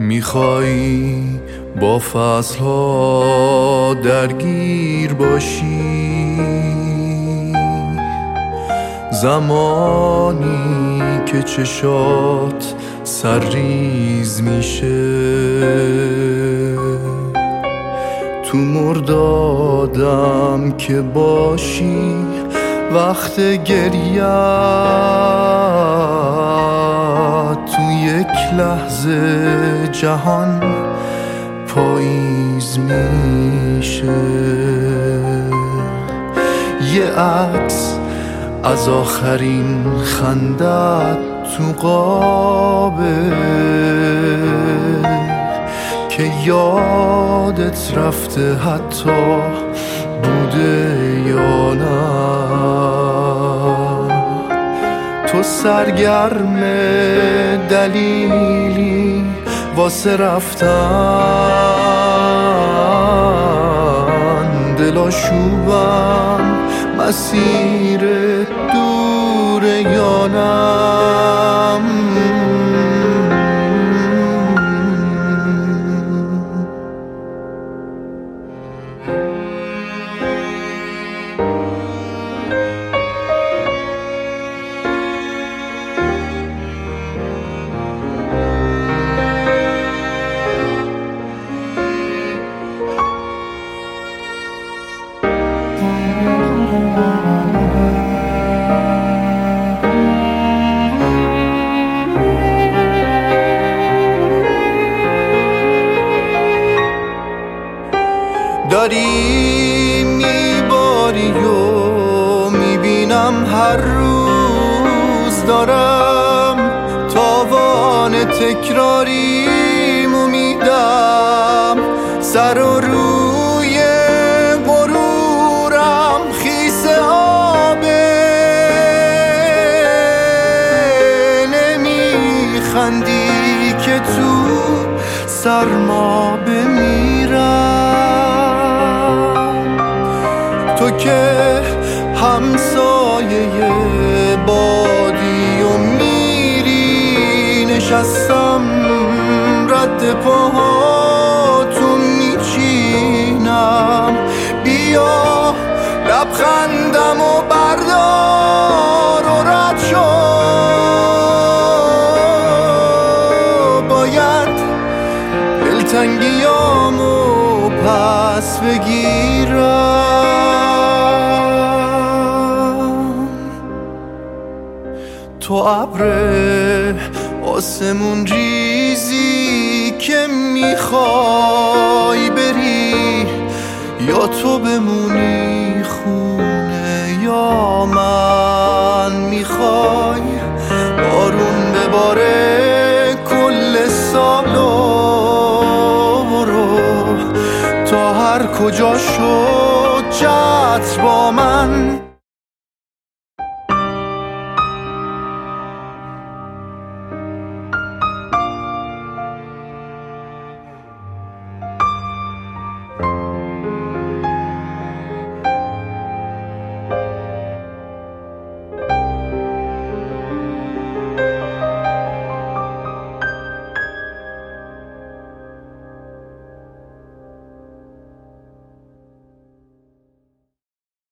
میخوایی با فصلها درگیر باشی، زمانی که چشات سرریز میشه، تو مردادم که باشی وقت گریه، تو یک لحظه جهان پاییز میشه. یه عکس از آخرین خندت تو قابه که یادت رفته حتی بوده یا نه. تو سرگرم دلیلی واسه رفتن، دلاشوبم مسیر دوره یا نه. داری میباری و میبینم هر روز دارم تاوان تکراریمو میدم، سر و روی غرورم خیس آبه، نمیخندی که تو سرما بمیرم. تو که همسایه بادی و میری، نشستم رد پاهاتون میچینم. بیا لبخندم و بردار و رد شو، باید دلتنگیامو پس بگیرم. تو ابر آسمون ریزی که میخوای بری، یا تو بمونی خونه یا من میخوای بارون بباره کل سالو. برو تا هر کجا شد چتر با من